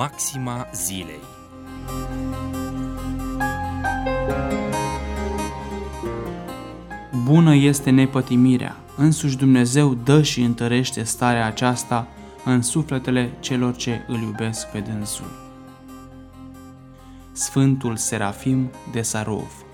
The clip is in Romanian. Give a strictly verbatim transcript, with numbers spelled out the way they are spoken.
Maxima zilei. Bună este nepătimirea, însuși Dumnezeu dă și întărește starea aceasta în sufletele celor ce îl iubesc pe dânsul. Sfântul Serafim de Sarov.